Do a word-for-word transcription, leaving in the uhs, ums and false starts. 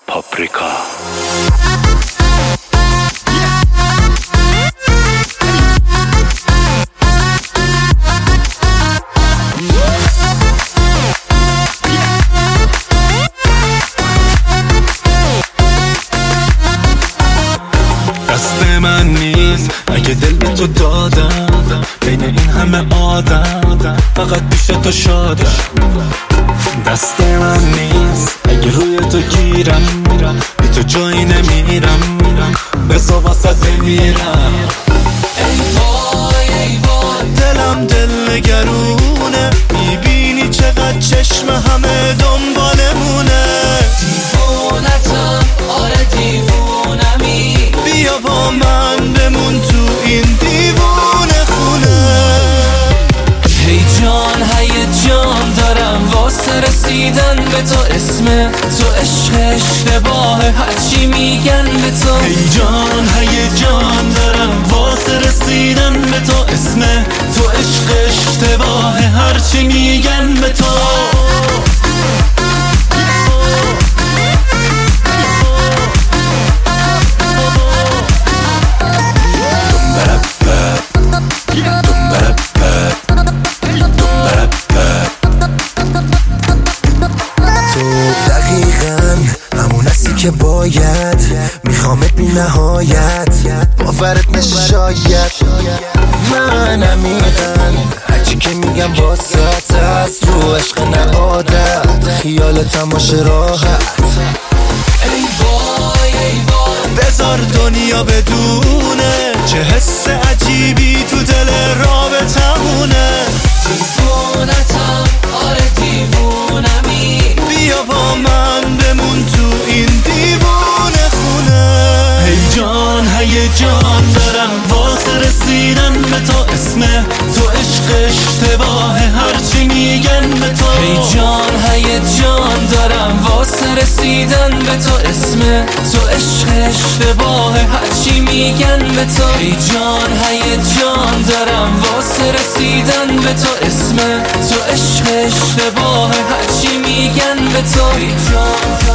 پاپریکا. دست من نیست اگه دل به تو دادم، بین این همه آدم فقط پیش تو شادم. دست من نیست اگه روی تو گیرم، بی تو جایی نمیرم، بزا واسه بمیرم. ای وای ای وای دلم دل نگرونه، میبینی چقدر چشم همه دنبالمونه. دیوونتم آره دیوونمی، بیا با من بمون تو این دیوونه خونه. هی جان هیجان دارم واسه رسیدن به تو، اسم تو عشق اشتباهه هرچی میگن به تو. هی جان هیجان دارم واسه رسیدن به تو، اسم تو عشق اشتباهه هرچی میگن به تو. که باید میخوامت بی نهایت، باورت نشه شاید. من عمیقن هرچی که میگم واسط هست، رو عشق نه عادت، خیال تماشه راحت. ای وای ای وای بذار دنیا بدونه چه حس عجیبی تو دل رابطمونه. دیوونتم آره دیوونمی، بیا با من بمون تو این دیوونه خونه. هی جان هیجان دارم واسه رسیدن به تو، اسم تو عشق اشتباهه هرچی میگن به تو. هی جان هیجان دارم واسه رسیدن به تو، اسم تو عشق اشتباهه هرچی میگن به تو. هی جان هیجان دارم واسه رسیدن به تو، اسم تو عشق اشتباهه هرچی میگن به تو. هی جان